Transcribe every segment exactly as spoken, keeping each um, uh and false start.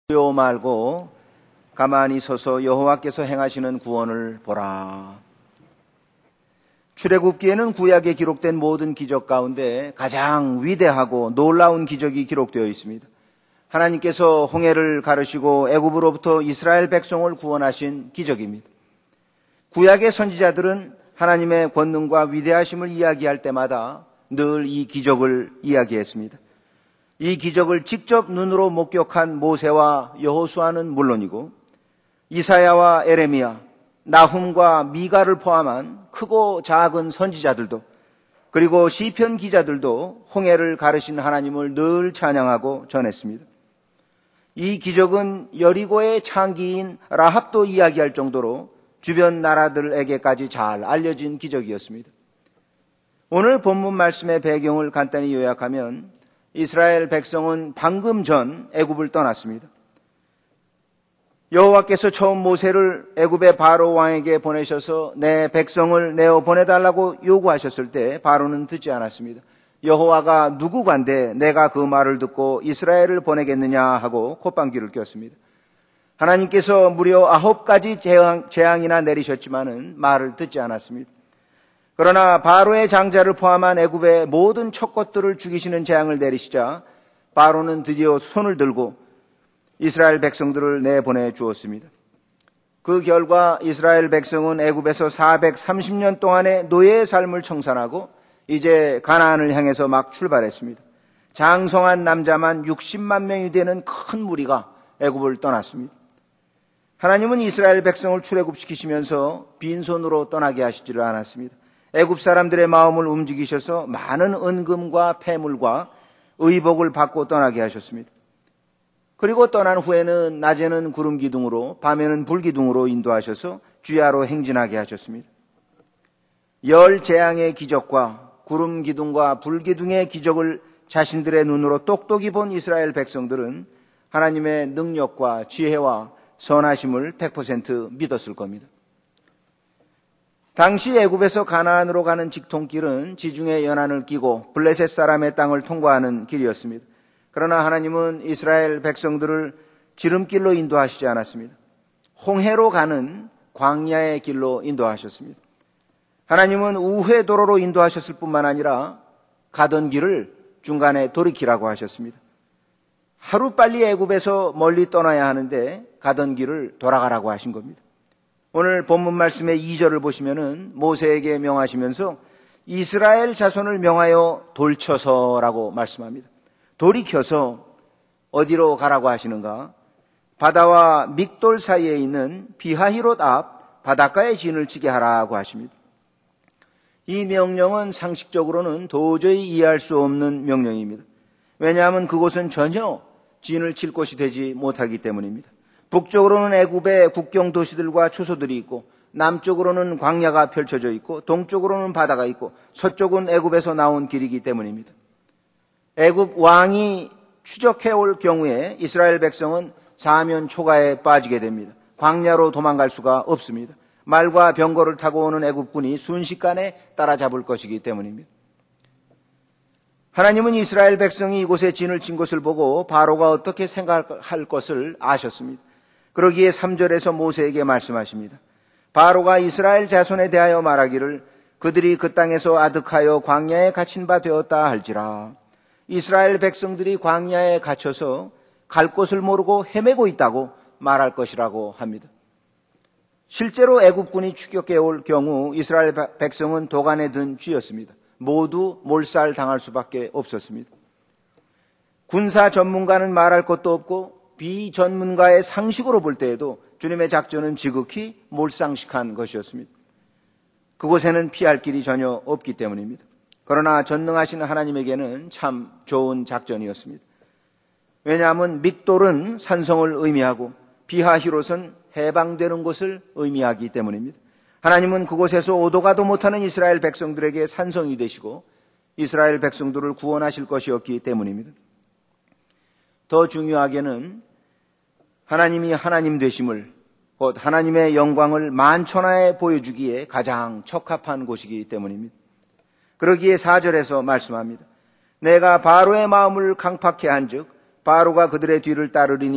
요 말고 가만히 서서 여호와께서 행하시는 구원을 보라. 출애굽기에는 구약에 기록된 모든 기적 가운데 가장 위대하고 놀라운 기적이 기록되어 있습니다. 하나님께서 홍해를 가르시고 애굽으로부터 이스라엘 백성을 구원하신 기적입니다. 구약의 선지자들은 하나님의 권능과 위대하심을 이야기할 때마다 늘 이 기적을 이야기했습니다. 이 기적을 직접 눈으로 목격한 모세와 여호수아는 물론이고 이사야와 에레미야, 나훔과 미가를 포함한 크고 작은 선지자들도 그리고 시편 기자들도 홍해를 가르신 하나님을 늘 찬양하고 전했습니다. 이 기적은 여리고의 창기인 라합도 이야기할 정도로 주변 나라들에게까지 잘 알려진 기적이었습니다. 오늘 본문 말씀의 배경을 간단히 요약하면 이스라엘 백성은 방금 전 애굽을 떠났습니다. 여호와께서 처음 모세를 애굽의 바로 왕에게 보내셔서 내 백성을 내어 보내달라고 요구하셨을 때 바로는 듣지 않았습니다. 여호와가 누구간데 내가 그 말을 듣고 이스라엘을 보내겠느냐 하고 콧방귀를 꼈습니다. 하나님께서 무려 아홉 가지 재앙, 재앙이나 내리셨지만은 말을 듣지 않았습니다. 그러나 바로의 장자를 포함한 애굽의 모든 척것들을 죽이시는 재앙을 내리시자 바로는 드디어 손을 들고 이스라엘 백성들을 내보내 주었습니다. 그 결과 이스라엘 백성은 애굽에서 사백삼십 년 동안의 노예의 삶을 청산하고 이제 가나안을 향해서 막 출발했습니다. 장성한 남자만 육십만 명이 되는 큰 무리가 애굽을 떠났습니다. 하나님은 이스라엘 백성을 출애굽시키시면서 빈손으로 떠나게 하시지를 않았습니다. 애굽 사람들의 마음을 움직이셔서 많은 은금과 폐물과 의복을 받고 떠나게 하셨습니다. 그리고 떠난 후에는 낮에는 구름 기둥으로 밤에는 불 기둥으로 인도하셔서 주야로 행진하게 하셨습니다. 열 재앙의 기적과 구름 기둥과 불 기둥의 기적을 자신들의 눈으로 똑똑히 본 이스라엘 백성들은 하나님의 능력과 지혜와 선하심을 백 퍼센트 믿었을 겁니다. 당시 애굽에서 가나안으로 가는 직통길은 지중해 연안을 끼고 블레셋 사람의 땅을 통과하는 길이었습니다. 그러나 하나님은 이스라엘 백성들을 지름길로 인도하시지 않았습니다. 홍해로 가는 광야의 길로 인도하셨습니다. 하나님은 우회도로로 인도하셨을 뿐만 아니라 가던 길을 중간에 돌이키라고 하셨습니다. 하루빨리 애굽에서 멀리 떠나야 하는데 가던 길을 돌아가라고 하신 겁니다. 오늘 본문 말씀의 이 절을 보시면은 모세에게 명하시면서 이스라엘 자손을 명하여 돌쳐서라고 말씀합니다. 돌이켜서 어디로 가라고 하시는가? 바다와 믹돌 사이에 있는 비하히롯 앞 바닷가에 진을 치게 하라고 하십니다. 이 명령은 상식적으로는 도저히 이해할 수 없는 명령입니다. 왜냐하면 그곳은 전혀 진을 칠 곳이 되지 못하기 때문입니다. 북쪽으로는 애굽의 국경 도시들과 초소들이 있고 남쪽으로는 광야가 펼쳐져 있고 동쪽으로는 바다가 있고 서쪽은 애굽에서 나온 길이기 때문입니다. 애굽 왕이 추적해 올 경우에 이스라엘 백성은 사면 초가에 빠지게 됩니다. 광야로 도망갈 수가 없습니다. 말과 병거를 타고 오는 애굽군이 순식간에 따라잡을 것이기 때문입니다. 하나님은 이스라엘 백성이 이곳에 진을 친 것을 보고 바로가 어떻게 생각할 것을 아셨습니다. 그러기에 삼 절에서 모세에게 말씀하십니다. 바로가 이스라엘 자손에 대하여 말하기를 그들이 그 땅에서 아득하여 광야에 갇힌 바 되었다 할지라. 이스라엘 백성들이 광야에 갇혀서 갈 곳을 모르고 헤매고 있다고 말할 것이라고 합니다. 실제로 애굽군이 추격해 올 경우 이스라엘 백성은 도간에 든 쥐였습니다. 모두 몰살당할 수밖에 없었습니다. 군사 전문가는 말할 것도 없고 비전문가의 상식으로 볼 때에도 주님의 작전은 지극히 몰상식한 것이었습니다. 그곳에는 피할 길이 전혀 없기 때문입니다. 그러나 전능하신 하나님에게는 참 좋은 작전이었습니다. 왜냐하면 믹돌은 산성을 의미하고 비하히롯은 해방되는 곳을 의미하기 때문입니다. 하나님은 그곳에서 오도 가도 못하는 이스라엘 백성들에게 산성이 되시고 이스라엘 백성들을 구원하실 것이었기 때문입니다. 더 중요하게는 하나님이 하나님 되심을 곧 하나님의 영광을 만천하에 보여주기에 가장 적합한 곳이기 때문입니다. 그러기에 사 절에서 말씀합니다. 내가 바로의 마음을 강팍해 한즉 바로가 그들의 뒤를 따르리니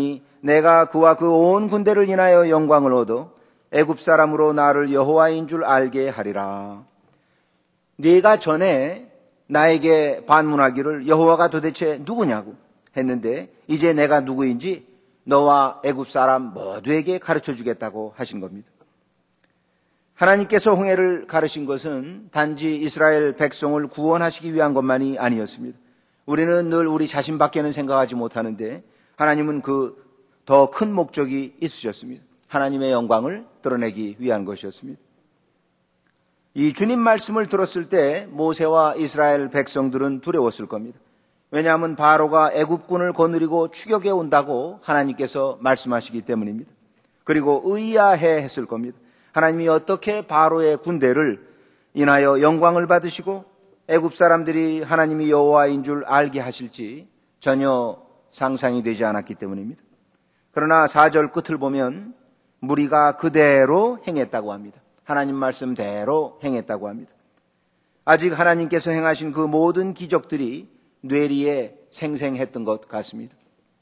내가 그와 그 온 군대를 인하여 영광을 얻어 애굽 사람으로 나를 여호와인 줄 알게 하리라. 네가 전에 나에게 반문하기를 여호와가 도대체 누구냐고 했는데 이제 내가 누구인지 너와 애굽 사람 모두에게 가르쳐 주겠다고 하신 겁니다. 하나님께서 홍해를 가르신 것은 단지 이스라엘 백성을 구원하시기 위한 것만이 아니었습니다. 우리는 늘 우리 자신밖에는 생각하지 못하는데 하나님은 그 더 큰 목적이 있으셨습니다. 하나님의 영광을 드러내기 위한 것이었습니다. 이 주님 말씀을 들었을 때 모세와 이스라엘 백성들은 두려웠을 겁니다. 왜냐하면 바로가 애굽군을 거느리고 추격해 온다고 하나님께서 말씀하시기 때문입니다. 그리고 의아해 했을 겁니다. 하나님이 어떻게 바로의 군대를 인하여 영광을 받으시고 애굽 사람들이 하나님이 여호와인 줄 알게 하실지 전혀 상상이 되지 않았기 때문입니다. 그러나 사 절 끝을 보면 무리가 그대로 행했다고 합니다. 하나님 말씀대로 행했다고 합니다. 아직 하나님께서 행하신 그 모든 기적들이 뇌리에 생생했던 것 같습니다.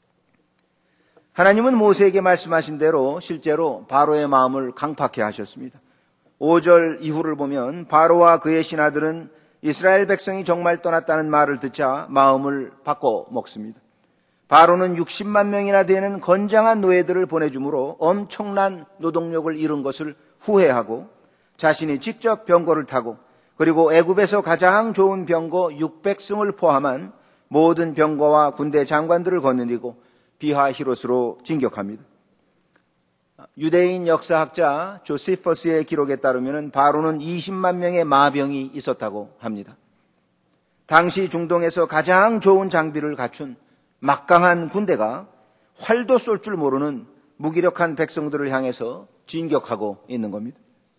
하나님은 모세에게 말씀하신 대로 실제로 바로의 마음을 강팍해 하셨습니다. 오 절 이후를 보면 바로와 그의 신하들은 이스라엘 백성이 정말 떠났다는 말을 듣자 마음을 바꿔 먹습니다. 바로는 육십만 명이나 되는 건장한 노예들을 보내주므로 엄청난 노동력을 잃은 것을 후회하고 자신이 직접 병거를 타고 그리고 애굽에서 가장 좋은 병거 육백 승을 포함한 모든 병거와 군대 장관들을 거느리고 비하히롯으로 진격합니다. 유대인 역사학자 조시퍼스의 기록에 따르면 바로는 이십만 명의 마병이 있었다고 합니다. 당시 중동에서 가장 좋은 장비를 갖춘 막강한 군대가 활도 쏠 줄 모르는 무기력한 백성들을 향해서 진격하고 있는 겁니다.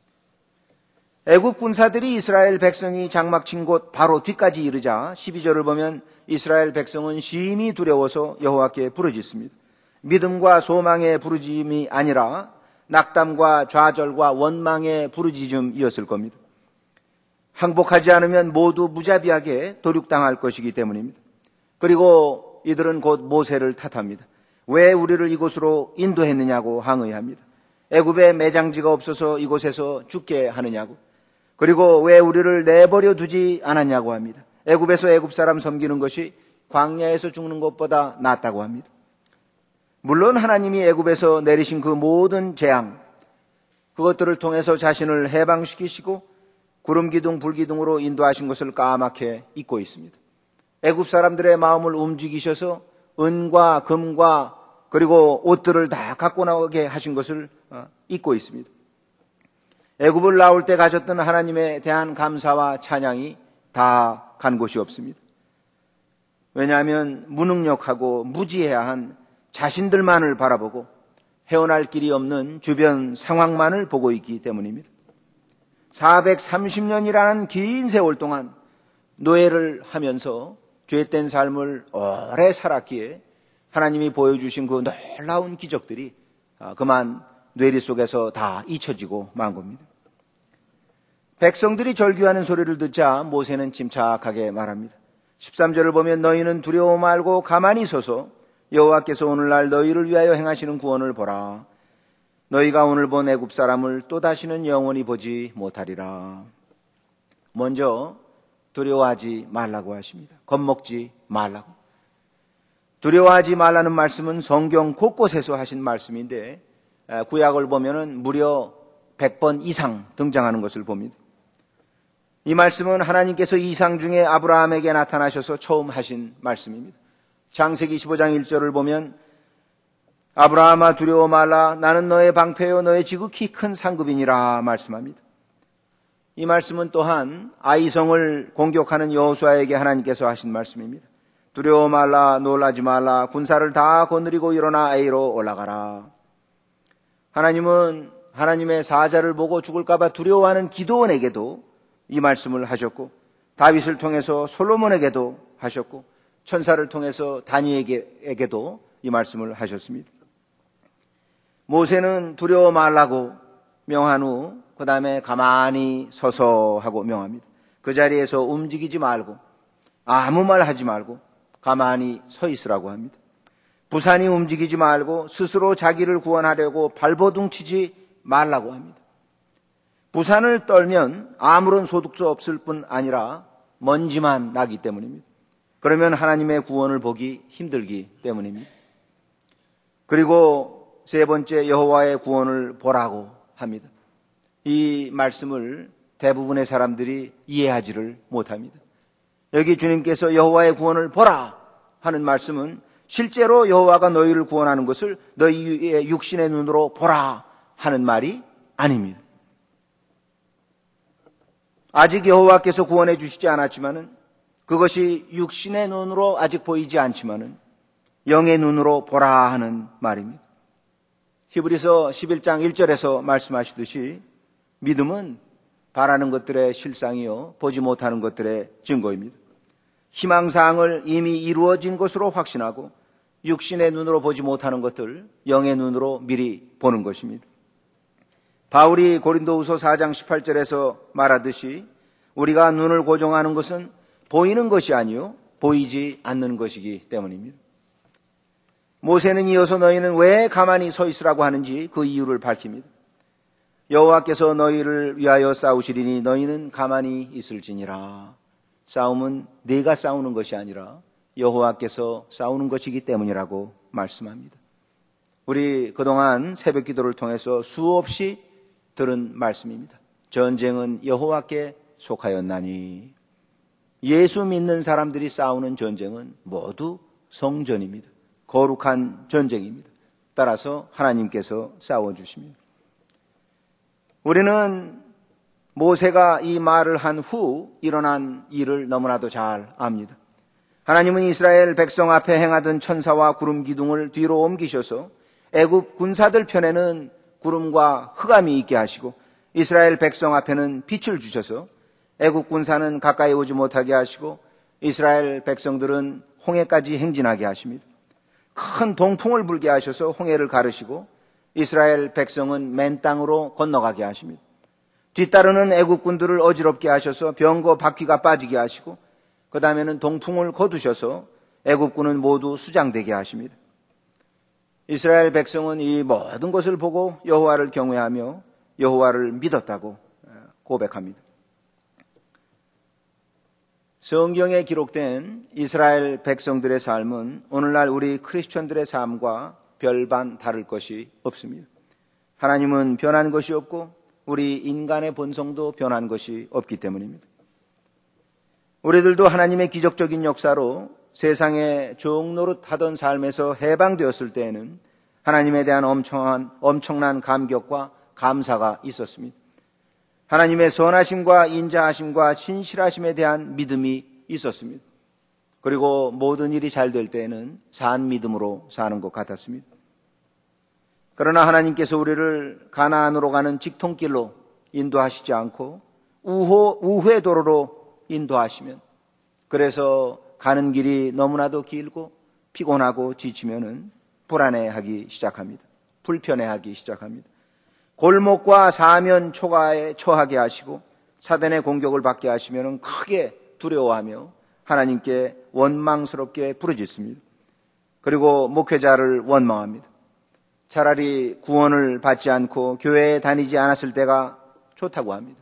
애굽 군사들이 이스라엘 백성이 장막 친 곳 바로 뒤까지 이르자 십이 절을 보면 이스라엘 백성은 심히 두려워서 여호와께 부르짖습니다. 믿음과 소망의 부르짖음이 아니라 낙담과 좌절과 원망의 부르짖음이었을 겁니다. 항복하지 않으면 모두 무자비하게 도륙당할 것이기 때문입니다. 그리고 이들은 곧 모세를 탓합니다. 왜 우리를 이곳으로 인도했느냐고 항의합니다. 애굽에 매장지가 없어서 이곳에서 죽게 하느냐고. 그리고 왜 우리를 내버려 두지 않았냐고 합니다. 애굽에서 애굽 사람 섬기는 것이 광야에서 죽는 것보다 낫다고 합니다. 물론 하나님이 애굽에서 내리신 그 모든 재앙, 그것들을 통해서 자신을 해방시키시고 구름 기둥 불 기둥으로 인도하신 것을 까맣게 잊고 있습니다. 애굽 사람들의 마음을 움직이셔서 은과 금과 그리고 옷들을 다 갖고 나오게 하신 것을 잊고 있습니다. 애굽을 나올 때 가졌던 하나님에 대한 감사와 찬양이 다 간 곳이 없습니다. 왜냐하면 무능력하고 무지해한 자신들만을 바라보고 헤어날 길이 없는 주변 상황만을 보고 있기 때문입니다. 사백삼십 년이라는 긴 세월 동안 노예를 하면서 죄된 삶을 오래 살았기에 하나님이 보여주신 그 놀라운 기적들이 그만 뇌리 속에서 다 잊혀지고 만 겁니다. 백성들이 절규하는 소리를 듣자 모세는 침착하게 말합니다. 십삼 절을 보면 너희는 두려워 말고 가만히 서서 여호와께서 오늘날 너희를 위하여 행하시는 구원을 보라. 너희가 오늘 본 애굽 사람을 또다시는 영원히 보지 못하리라. 먼저 두려워하지 말라고 하십니다. 겁먹지 말라고. 두려워하지 말라는 말씀은 성경 곳곳에서 하신 말씀인데 구약을 보면은 무려 백 번 이상 등장하는 것을 봅니다. 이 말씀은 하나님께서 이상 중에 아브라함에게 나타나셔서 처음 하신 말씀입니다. 창세기 십오 장 일 절을 보면 아브라함아 두려워 말라 나는 너의 방패요 너의 지극히 큰 상급이니라 말씀합니다. 이 말씀은 또한 아이성을 공격하는 여호수아에게 하나님께서 하신 말씀입니다. 두려워 말라 놀라지 말라 군사를 다 거느리고 일어나 A로 올라가라. 하나님은 하나님의 사자를 보고 죽을까 봐 두려워하는 기드온에게도 이 말씀을 하셨고 다윗을 통해서 솔로몬에게도 하셨고 천사를 통해서 다니엘에게도 이 말씀을 하셨습니다. 모세는 두려워 말라고 명한 후 그 다음에 가만히 서서 하고 명합니다. 그 자리에서 움직이지 말고 아무 말 하지 말고 가만히 서 있으라고 합니다. 부산이 움직이지 말고 스스로 자기를 구원하려고 발버둥 치지 말라고 합니다. 부산을 떨면 아무런 소득도 없을 뿐 아니라 먼지만 나기 때문입니다. 그러면 하나님의 구원을 보기 힘들기 때문입니다. 그리고 세 번째, 여호와의 구원을 보라고 합니다. 이 말씀을 대부분의 사람들이 이해하지를 못합니다. 여기 주님께서 여호와의 구원을 보라 하는 말씀은 실제로 여호와가 너희를 구원하는 것을 너희의 육신의 눈으로 보라 하는 말이 아닙니다. 아직 여호와께서 구원해 주시지 않았지만은, 그것이 육신의 눈으로 아직 보이지 않지만은 영의 눈으로 보라 하는 말입니다. 히브리서 십일 장 일 절에서 말씀하시듯이 믿음은 바라는 것들의 실상이요 보지 못하는 것들의 증거입니다. 희망사항을 이미 이루어진 것으로 확신하고 육신의 눈으로 보지 못하는 것들 영의 눈으로 미리 보는 것입니다. 바울이 고린도후서 사 장 십팔 절에서 말하듯이 우리가 눈을 고정하는 것은 보이는 것이 아니요 보이지 않는 것이기 때문입니다. 모세는 이어서 너희는 왜 가만히 서 있으라고 하는지 그 이유를 밝힙니다. 여호와께서 너희를 위하여 싸우시리니 너희는 가만히 있을지니라. 싸움은 네가 싸우는 것이 아니라 여호와께서 싸우는 것이기 때문이라고 말씀합니다. 우리 그동안 새벽 기도를 통해서 수없이 들은 말씀입니다. 전쟁은 여호와께 속하였나니. 예수 믿는 사람들이 싸우는 전쟁은 모두 성전입니다. 거룩한 전쟁입니다. 따라서 하나님께서 싸워주십니다. 우리는 모세가 이 말을 한 후 일어난 일을 너무나도 잘 압니다. 하나님은 이스라엘 백성 앞에 행하던 천사와 구름 기둥을 뒤로 옮기셔서 애굽 군사들 편에는 구름과 흑암이 있게 하시고 이스라엘 백성 앞에는 빛을 주셔서 애굽 군사는 가까이 오지 못하게 하시고 이스라엘 백성들은 홍해까지 행진하게 하십니다. 큰 동풍을 불게 하셔서 홍해를 가르시고 이스라엘 백성은 맨 땅으로 건너가게 하십니다. 뒤따르는 애국군들을 어지럽게 하셔서 병거 바퀴가 빠지게 하시고 그 다음에는 동풍을 거두셔서 애국군은 모두 수장되게 하십니다. 이스라엘 백성은 이 모든 것을 보고 여호와를 경외하며 여호와를 믿었다고 고백합니다. 성경에 기록된 이스라엘 백성들의 삶은 오늘날 우리 크리스천들의 삶과 별반 다를 것이 없습니다. 하나님은 변한 것이 없고 우리 인간의 본성도 변한 것이 없기 때문입니다. 우리들도 하나님의 기적적인 역사로 세상의 종노릇하던 삶에서 해방되었을 때에는 하나님에 대한 엄청난, 엄청난 감격과 감사가 있었습니다. 하나님의 선하심과 인자하심과 신실하심에 대한 믿음이 있었습니다. 그리고 모든 일이 잘 될 때에는 산 믿음으로 사는 것 같았습니다. 그러나 하나님께서 우리를 가나안으로 가는 직통길로 인도하시지 않고 우호, 우회 도로로 인도하시면, 그래서 가는 길이 너무나도 길고 피곤하고 지치면은 불안해하기 시작합니다. 불편해하기 시작합니다. 골목과 사면 초가에 처하게 하시고 사단의 공격을 받게 하시면은 크게 두려워하며 하나님께 원망스럽게 부르짖습니다. 그리고 목회자를 원망합니다. 차라리 구원을 받지 않고 교회에 다니지 않았을 때가 좋다고 합니다.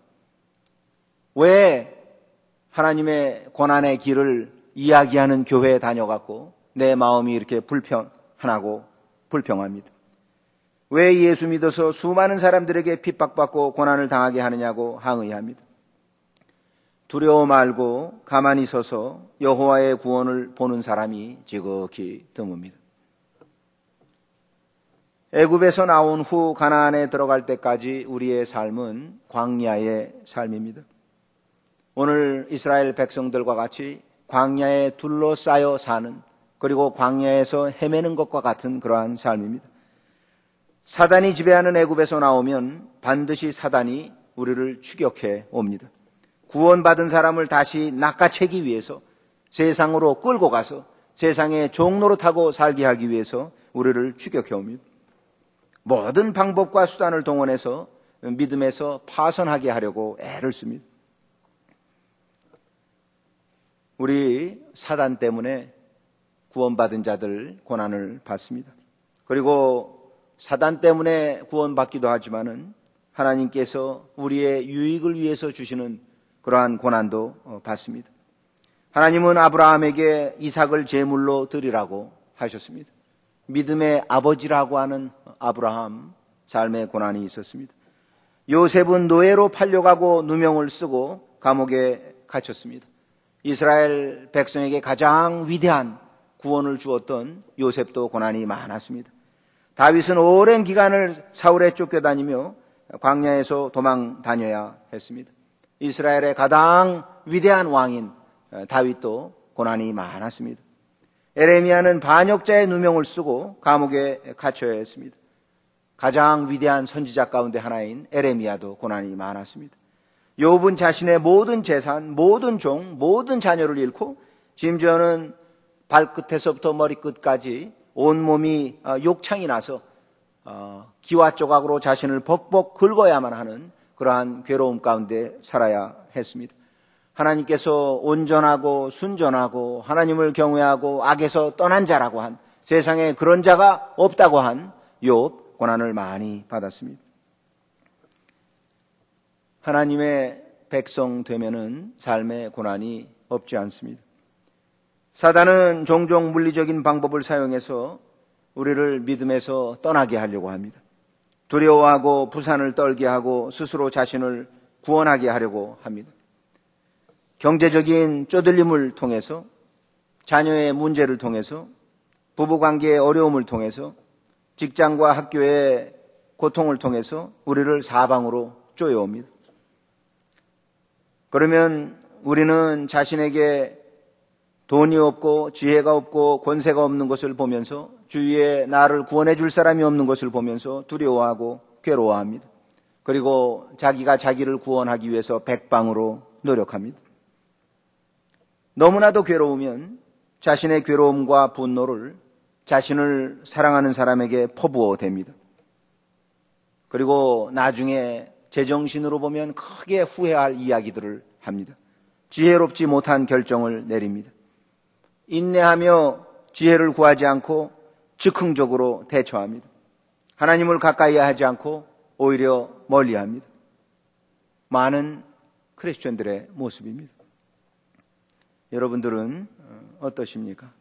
왜 하나님의 고난의 길을 이야기하는 교회에 다녀갖고 내 마음이 이렇게 불편하고 불평합니다. 왜 예수 믿어서 수많은 사람들에게 핍박받고 고난을 당하게 하느냐고 항의합니다. 두려워 말고 가만히 서서 여호와의 구원을 보는 사람이 지극히 드뭅니다. 애굽에서 나온 후 가나안에 들어갈 때까지 우리의 삶은 광야의 삶입니다. 오늘 이스라엘 백성들과 같이 광야에 둘러싸여 사는, 그리고 광야에서 헤매는 것과 같은 그러한 삶입니다. 사단이 지배하는 애굽에서 나오면 반드시 사단이 우리를 추격해 옵니다. 구원받은 사람을 다시 낚아채기 위해서 세상으로 끌고 가서 세상의 종노릇하고 살게 하기 위해서 우리를 추격해 옵니다. 모든 방법과 수단을 동원해서 믿음에서 파선하게 하려고 애를 씁니다. 우리 사단 때문에 구원받은 자들 고난을 받습니다. 그리고 사단 때문에 구원받기도 하지만은 하나님께서 우리의 유익을 위해서 주시는 그러한 고난도 받습니다. 하나님은 아브라함에게 이삭을 제물로 드리라고 하셨습니다. 믿음의 아버지라고 하는 아브라함 삶의 고난이 있었습니다. 요셉은 노예로 팔려가고 누명을 쓰고 감옥에 갇혔습니다. 이스라엘 백성에게 가장 위대한 구원을 주었던 요셉도 고난이 많았습니다. 다윗은 오랜 기간을 사울에 쫓겨다니며 광야에서 도망 다녀야 했습니다. 이스라엘의 가장 위대한 왕인 다윗도 고난이 많았습니다. 에레미야는 반역자의 누명을 쓰고 감옥에 갇혀야 했습니다. 가장 위대한 선지자 가운데 하나인 에레미야도 고난이 많았습니다. 욥은 자신의 모든 재산, 모든 종, 모든 자녀를 잃고 심지어는 발끝에서부터 머리끝까지 온몸이 욕창이 나서 기와 조각으로 자신을 벅벅 긁어야만 하는 그러한 괴로움 가운데 살아야 했습니다. 하나님께서 온전하고 순전하고 하나님을 경외하고 악에서 떠난 자라고 한, 세상에 그런 자가 없다고 한 욥 고난을 많이 받았습니다. 하나님의 백성 되면은 삶의 고난이 없지 않습니다. 사단은 종종 물리적인 방법을 사용해서 우리를 믿음에서 떠나게 하려고 합니다. 두려워하고 부산을 떨게 하고 스스로 자신을 구원하게 하려고 합니다. 경제적인 쪼들림을 통해서, 자녀의 문제를 통해서, 부부관계의 어려움을 통해서, 직장과 학교의 고통을 통해서 우리를 사방으로 쪼여옵니다. 그러면 우리는 자신에게 돈이 없고 지혜가 없고 권세가 없는 것을 보면서, 주위에 나를 구원해 줄 사람이 없는 것을 보면서 두려워하고 괴로워합니다. 그리고 자기가 자기를 구원하기 위해서 백방으로 노력합니다. 너무나도 괴로우면 자신의 괴로움과 분노를 자신을 사랑하는 사람에게 퍼부어 댑니다. 그리고 나중에 제정신으로 보면 크게 후회할 이야기들을 합니다. 지혜롭지 못한 결정을 내립니다. 인내하며 지혜를 구하지 않고 즉흥적으로 대처합니다. 하나님을 가까이 하지 않고 오히려 멀리합니다. 많은 크리스천들의 모습입니다. 여러분들은 어떠십니까?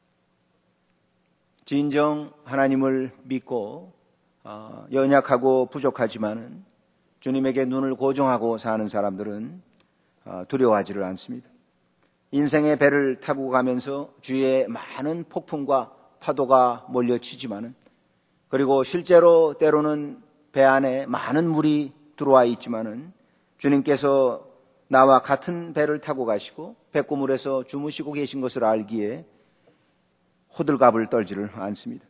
진정 하나님을 믿고 연약하고 부족하지만은 주님에게 눈을 고정하고 사는 사람들은 두려워하지를 않습니다. 인생의 배를 타고 가면서 주위에 많은 폭풍과 파도가 몰려치지만은, 그리고 실제로 때로는 배 안에 많은 물이 들어와 있지만은 주님께서 나와 같은 배를 타고 가시고 백고물에서 주무시고 계신 것을 알기에 호들갑을 떨지를 않습니다.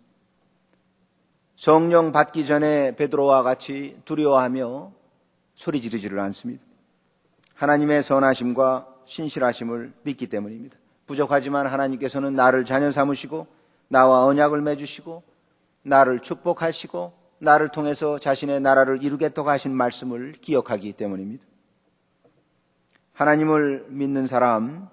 성령 받기 전에 베드로와 같이 두려워하며 소리 지르지를 않습니다. 하나님의 선하심과 신실하심을 믿기 때문입니다. 부족하지만 하나님께서는 나를 자녀 삼으시고 나와 언약을 맺으시고 나를 축복하시고 나를 통해서 자신의 나라를 이루겠다고 하신 말씀을 기억하기 때문입니다. 하나님을 믿는 사람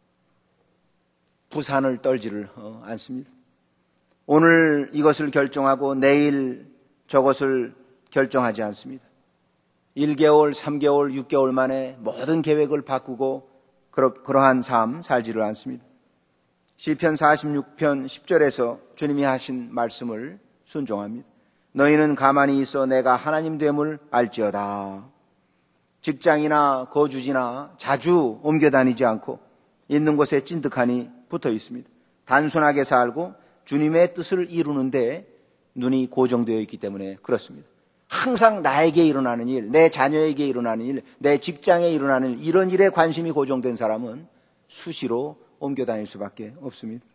부산을 떨지를 않습니다. 오늘 이것을 결정하고 내일 저것을 결정하지 않습니다. 일 개월, 삼 개월, 육 개월 만에 모든 계획을 바꾸고 그러, 그러한 삶 살지를 않습니다. 시편 사십육 편 십 절에서 주님이 하신 말씀을 순종합니다. 너희는 가만히 있어 내가 하나님 됨을 알지어다. 직장이나 거주지나 자주 옮겨 다니지 않고 있는 곳에 찐득하니 붙어 있습니다. 단순하게 살고 주님의 뜻을 이루는데 눈이 고정되어 있기 때문에 그렇습니다. 항상 나에게 일어나는 일, 내 자녀에게 일어나는 일, 내 직장에 일어나는 일, 이런 일에 관심이 고정된 사람은 수시로 옮겨 다닐 수밖에 없습니다.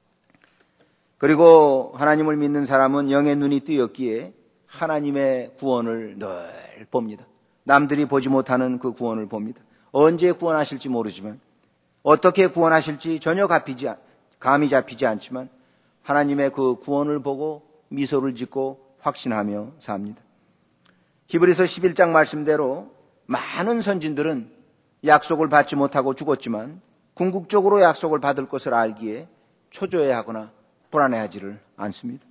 그리고 하나님을 믿는 사람은 영의 눈이 뜨였기에 하나님의 구원을 늘 봅니다. 남들이 보지 못하는 그 구원을 봅니다. 언제 구원하실지 모르지만, 어떻게 구원하실지 전혀 감이, 감이 잡히지 않지만 하나님의 그 구원을 보고 미소를 짓고 확신하며 삽니다. 히브리서 십일 장 말씀대로 많은 선진들은 약속을 받지 못하고 죽었지만 궁극적으로 약속을 받을 것을 알기에 초조해하거나 불안해하지를 않습니다.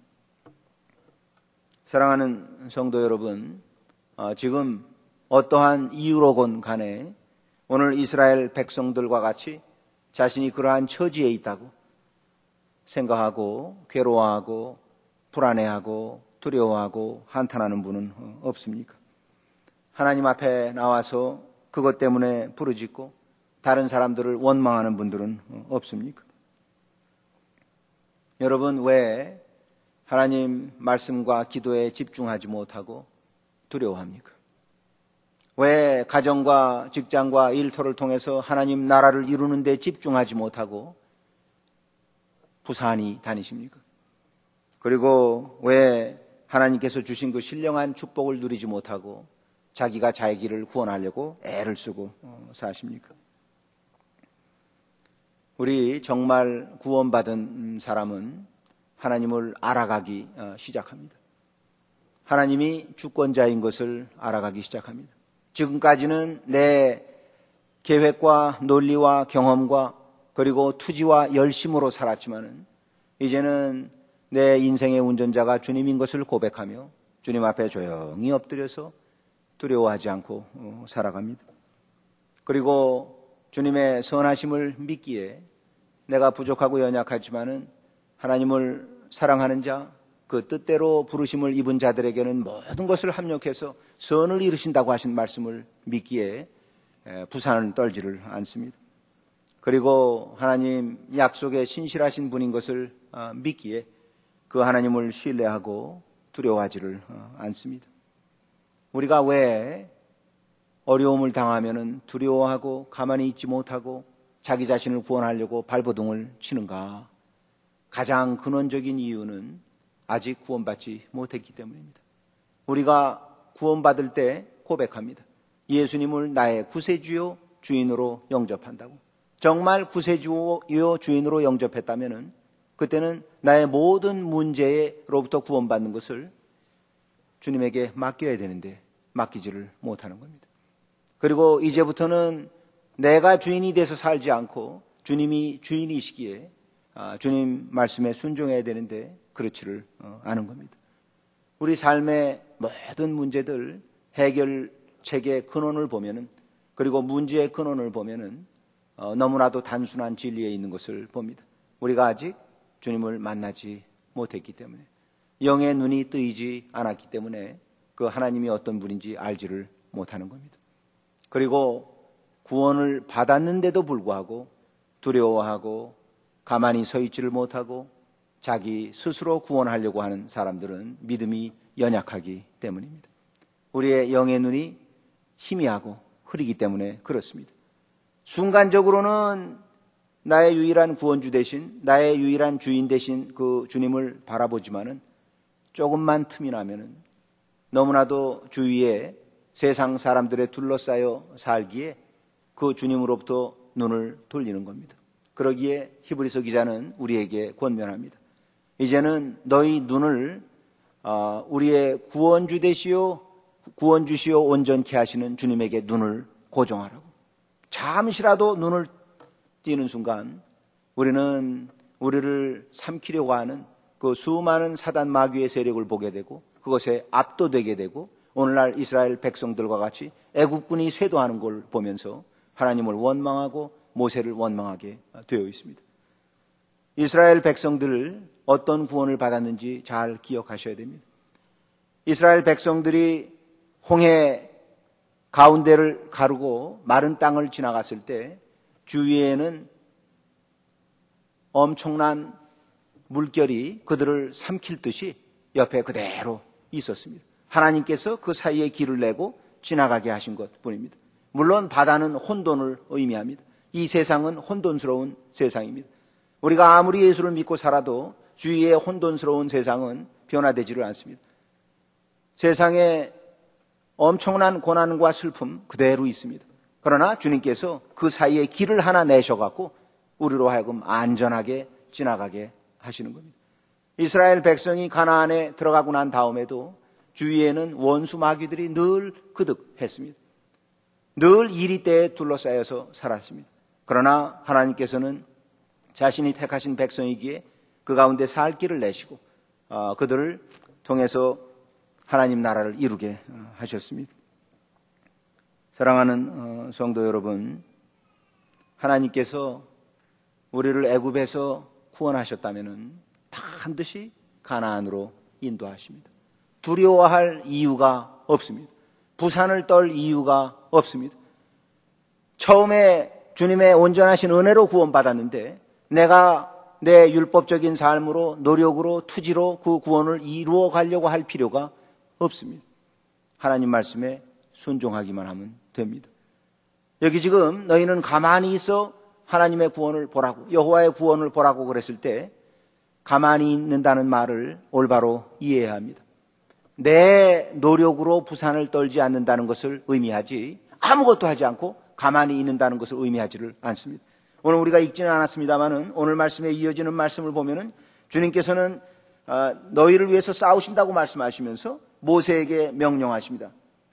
사랑하는 성도 여러분, 어, 지금 어떠한 이유로건 간에 오늘 이스라엘 백성들과 같이 자신이 그러한 처지에 있다고 생각하고 괴로워하고 불안해하고 두려워하고 한탄하는 분은 없습니까? 하나님 앞에 나와서 그것 때문에 부르짖고 다른 사람들을 원망하는 분들은 없습니까? 여러분, 왜 하나님 말씀과 기도에 집중하지 못하고 두려워합니까? 왜 가정과 직장과 일터를 통해서 하나님 나라를 이루는 데 집중하지 못하고 부산히 다니십니까? 그리고 왜 하나님께서 주신 그 신령한 축복을 누리지 못하고 자기가 자기 길을 구원하려고 애를 쓰고 사십니까? 우리 정말 구원받은 사람은 하나님을 알아가기 시작합니다. 하나님이 주권자인 것을 알아가기 시작합니다. 지금까지는 내 계획과 논리와 경험과 그리고 투지와 열심으로 살았지만은 이제는 내 인생의 운전자가 주님인 것을 고백하며 주님 앞에 조용히 엎드려서 두려워하지 않고 살아갑니다. 그리고 주님의 선하심을 믿기에 내가 부족하고 연약하지만은 하나님을 사랑하는 자, 그 뜻대로 부르심을 입은 자들에게는 모든 것을 합력해서 선을 이루신다고 하신 말씀을 믿기에 부산을 떨지를 않습니다. 그리고 하나님 약속에 신실하신 분인 것을 믿기에 그 하나님을 신뢰하고 두려워하지를 않습니다. 우리가 왜 어려움을 당하면은 두려워하고 가만히 있지 못하고 자기 자신을 구원하려고 발버둥을 치는가? 가장 근원적인 이유는 아직 구원받지 못했기 때문입니다. 우리가 구원받을 때 고백합니다. 예수님을 나의 구세주요 주인으로 영접한다고. 정말 구세주요 주인으로 영접했다면은 그때는 나의 모든 문제로부터 구원받는 것을 주님에게 맡겨야 되는데 맡기지를 못하는 겁니다. 그리고 이제부터는 내가 주인이 돼서 살지 않고 주님이 주인이시기에 주님 말씀에 순종해야 되는데 그렇지를 않은 겁니다. 우리 삶의 모든 문제들 해결책의 근원을 보면은 그리고 문제의 근원을 보면은 너무나도 단순한 진리에 있는 것을 봅니다. 우리가 아직 주님을 만나지 못했기 때문에 영의 눈이 뜨이지 않았기 때문에 그 하나님이 어떤 분인지 알지를 못하는 겁니다. 그리고 구원을 받았는데도 불구하고 두려워하고 가만히 서 있지를 못하고 자기 스스로 구원하려고 하는 사람들은 믿음이 연약하기 때문입니다. 우리의 영의 눈이 희미하고 흐리기 때문에 그렇습니다. 순간적으로는 나의 유일한 구원주 대신 나의 유일한 주인 대신 그 주님을 바라보지만은 조금만 틈이 나면은 너무나도 주위에 세상 사람들에 둘러싸여 살기에 그 주님으로부터 눈을 돌리는 겁니다. 그러기에 히브리서 기자는 우리에게 권면합니다. 이제는 너희 눈을 우리의 구원주 되시오 구원주시오 온전케 하시는 주님에게 눈을 고정하라고. 잠시라도 눈을 띄는 순간 우리는 우리를 삼키려고 하는 그 수많은 사단 마귀의 세력을 보게 되고 그것에 압도되게 되고 오늘날 이스라엘 백성들과 같이 애국군이 쇄도하는 걸 보면서 하나님을 원망하고 모세를 원망하게 되어 있습니다. 이스라엘 백성들을 어떤 구원을 받았는지 잘 기억하셔야 됩니다. 이스라엘 백성들이 홍해 가운데를 가르고 마른 땅을 지나갔을 때 주위에는 엄청난 물결이 그들을 삼킬 듯이 옆에 그대로 있었습니다. 하나님께서 그 사이에 길을 내고 지나가게 하신 것뿐입니다. 물론 바다는 혼돈을 의미합니다. 이 세상은 혼돈스러운 세상입니다. 우리가 아무리 예수를 믿고 살아도 주위의 혼돈스러운 세상은 변화되지를 않습니다. 세상에 엄청난 고난과 슬픔 그대로 있습니다. 그러나 주님께서 그 사이에 길을 하나 내셔갖고 우리로 하여금 안전하게 지나가게 하시는 겁니다. 이스라엘 백성이 가나안에 들어가고 난 다음에도 주위에는 원수 마귀들이 늘 그득했습니다. 늘 이리때에 둘러싸여서 살았습니다. 그러나 하나님께서는 자신이 택하신 백성이기에 그 가운데 살 길을 내시고 어, 그들을 통해서 하나님 나라를 이루게 하셨습니다. 사랑하는 어, 성도 여러분, 하나님께서 우리를 애굽에서 구원하셨다면은 반드시 가나안으로 인도하십니다. 두려워할 이유가 없습니다. 부산을 떨 이유가 없습니다. 처음에 주님의 온전하신 은혜로 구원받았는데 내가 내 율법적인 삶으로 노력으로 투지로 그 구원을 이루어 가려고 할 필요가 없습니다. 하나님 말씀에 순종하기만 하면 됩니다. 여기 지금 너희는 가만히 있어 하나님의 구원을 보라고, 여호와의 구원을 보라고 그랬을 때 가만히 있는다는 말을 올바로 이해해야 합니다. 내 노력으로 부산을 떨지 않는다는 것을 의미하지 아무것도 하지 않고 가만히 있는다는 것을 의미하지를 않습니다. 오늘 우리가 읽지는 않았습니다만은 오늘 말씀에 이어지는 말씀을 보면은 주님께서는 너희를 위해서 싸우신다고 말씀하시면서 모세에게 명령하십니다.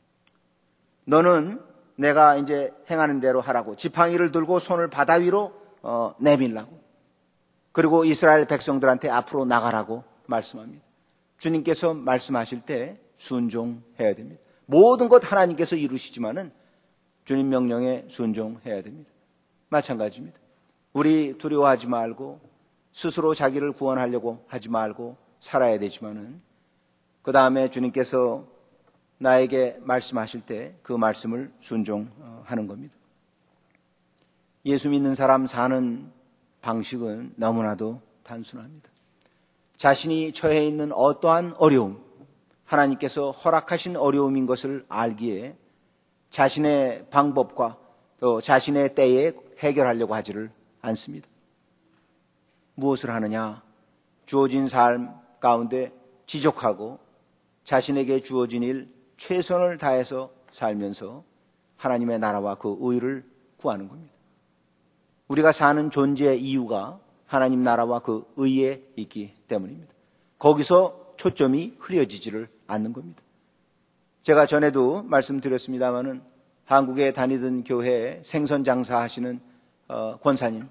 너는 내가 이제 행하는 대로 하라고, 지팡이를 들고 손을 바다 위로 어, 내밀라고, 그리고 이스라엘 백성들한테 앞으로 나가라고 말씀합니다. 주님께서 말씀하실 때 순종해야 됩니다. 모든 것 하나님께서 이루시지만은 주님 명령에 순종해야 됩니다. 마찬가지입니다. 우리 두려워하지 말고 스스로 자기를 구원하려고 하지 말고 살아야 되지만은 그 다음에 주님께서 나에게 말씀하실 때 그 말씀을 순종하는 겁니다. 예수 믿는 사람 사는 방식은 너무나도 단순합니다. 자신이 처해 있는 어떠한 어려움, 하나님께서 허락하신 어려움인 것을 알기에 자신의 방법과 또 자신의 때에 해결하려고 하지를 않습니다. 무엇을 하느냐? 주어진 삶 가운데 지족하고 자신에게 주어진 일 최선을 다해서 살면서 하나님의 나라와 그 의를 구하는 겁니다. 우리가 사는 존재의 이유가 하나님 나라와 그 의에 있기 때문입니다. 거기서 초점이 흐려지지를 않는 겁니다. 제가 전에도 말씀드렸습니다마는 한국에 다니던 교회에 생선 장사하시는 어, 권사님,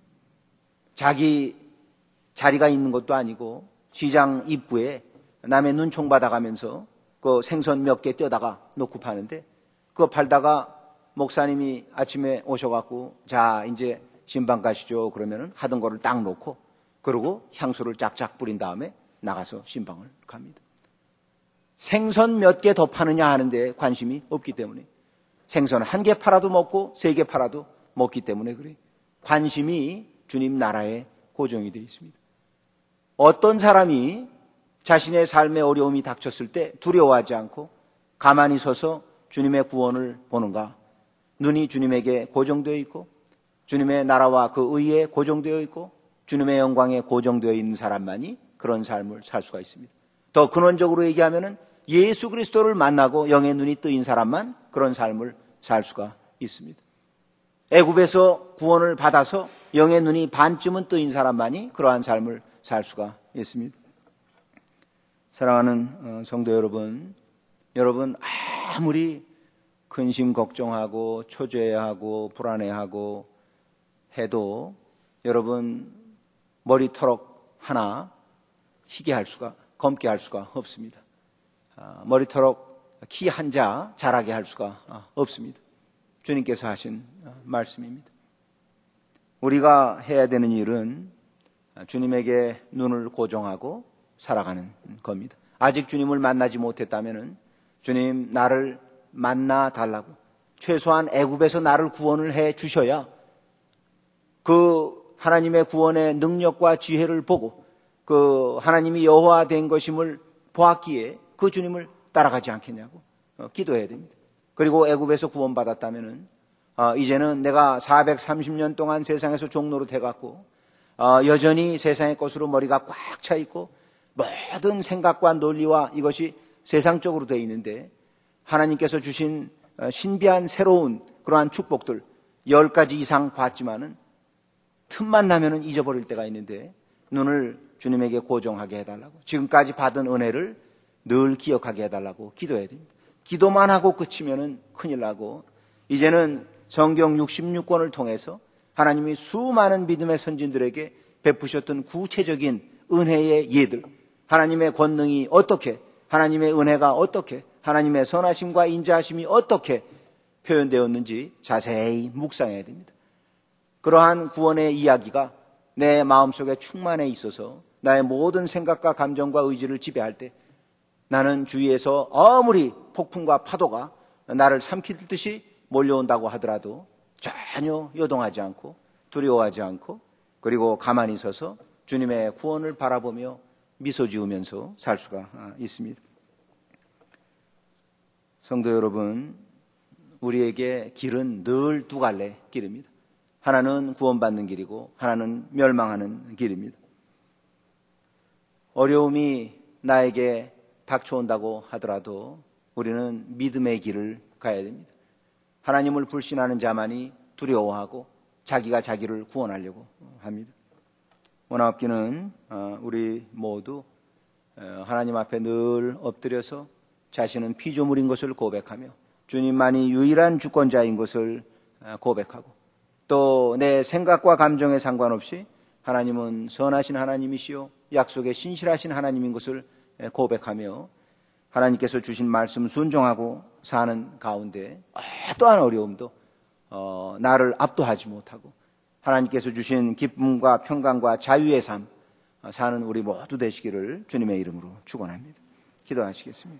자기 자리가 있는 것도 아니고 시장 입구에 남의 눈총 받아가면서 그 생선 몇 개 떼다가 놓고 파는데, 그거 팔다가 목사님이 아침에 오셔갖고 자 이제 신방 가시죠 그러면은 하던 거를 딱 놓고 그러고 향수를 쫙쫙 뿌린 다음에 나가서 신방을 갑니다. 생선 몇 개 더 파느냐 하는데 관심이 없기 때문에, 생선 한 개 팔아도 먹고 세 개 팔아도 먹기 때문에 그래. 관심이 주님 나라에 고정이 되어 있습니다. 어떤 사람이 자신의 삶의 어려움이 닥쳤을 때 두려워하지 않고 가만히 서서 주님의 구원을 보는가? 눈이 주님에게 고정되어 있고 주님의 나라와 그 의에 고정되어 있고 주님의 영광에 고정되어 있는 사람만이 그런 삶을 살 수가 있습니다. 더 근원적으로 얘기하면은 예수 그리스도를 만나고 영의 눈이 뜨인 사람만 그런 삶을 살 수가 있습니다. 애굽에서 구원을 받아서 영의 눈이 반쯤은 뜨인 사람만이 그러한 삶을 살 수가 있습니다. 사랑하는 성도 여러분, 여러분 아무리 근심 걱정하고 초조해하고 불안해하고 해도 여러분 머리털럭 하나 희게 할 수가, 검게 할 수가 없습니다. 머리털럭 키 한 자 자라게 할 수가 없습니다. 주님께서 하신 말씀입니다. 우리가 해야 되는 일은 주님에게 눈을 고정하고 살아가는 겁니다. 아직 주님을 만나지 못했다면 주님 나를 만나 달라고, 최소한 애굽에서 나를 구원을 해 주셔야 그 하나님의 구원의 능력과 지혜를 보고 그 하나님이 여호와 된 것임을 보았기에 그 주님을 따라가지 않겠냐고 기도해야 됩니다. 그리고 애굽에서 구원받았다면 어, 이제는 내가 사백삼십 년 동안 세상에서 종노릇 해갖고 어, 여전히 세상의 것으로 머리가 꽉 차 있고 모든 생각과 논리와 이것이 세상적으로 되어 있는데 하나님께서 주신 신비한 새로운 그러한 축복들 열 가지 이상 봤지만은 틈만 나면은 잊어버릴 때가 있는데 눈을 주님에게 고정하게 해달라고, 지금까지 받은 은혜를 늘 기억하게 해달라고 기도해야 됩니다. 기도만 하고 그치면은 큰일 나고, 이제는 성경 육십육 권을 통해서 하나님이 수많은 믿음의 선진들에게 베푸셨던 구체적인 은혜의 예들, 하나님의 권능이 어떻게, 하나님의 은혜가 어떻게, 하나님의 선하심과 인자하심이 어떻게 표현되었는지 자세히 묵상해야 됩니다. 그러한 구원의 이야기가 내 마음속에 충만해 있어서 나의 모든 생각과 감정과 의지를 지배할 때 나는 주위에서 아무리 폭풍과 파도가 나를 삼킬 듯이 몰려온다고 하더라도 전혀 요동하지 않고 두려워하지 않고 그리고 가만히 서서 주님의 구원을 바라보며 미소 지으면서 살 수가 있습니다. 성도 여러분, 우리에게 길은 늘 두 갈래 길입니다. 하나는 구원받는 길이고 하나는 멸망하는 길입니다. 어려움이 나에게 닥쳐온다고 하더라도 우리는 믿음의 길을 가야 됩니다. 하나님을 불신하는 자만이 두려워하고 자기가 자기를 구원하려고 합니다. 원하옵기는 우리 모두 하나님 앞에 늘 엎드려서 자신은 피조물인 것을 고백하며 주님만이 유일한 주권자인 것을 고백하고 또 내 생각과 감정에 상관없이 하나님은 선하신 하나님이시요 약속에 신실하신 하나님인 것을 고백하며 하나님께서 주신 말씀 순종하고 사는 가운데 어떠한 어려움도 어, 나를 압도하지 못하고 하나님께서 주신 기쁨과 평강과 자유의 삶 사는 우리 모두 되시기를 주님의 이름으로 축원합니다. 기도하시겠습니다.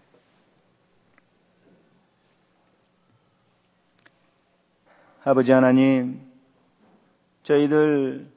아버지 하나님, 저희들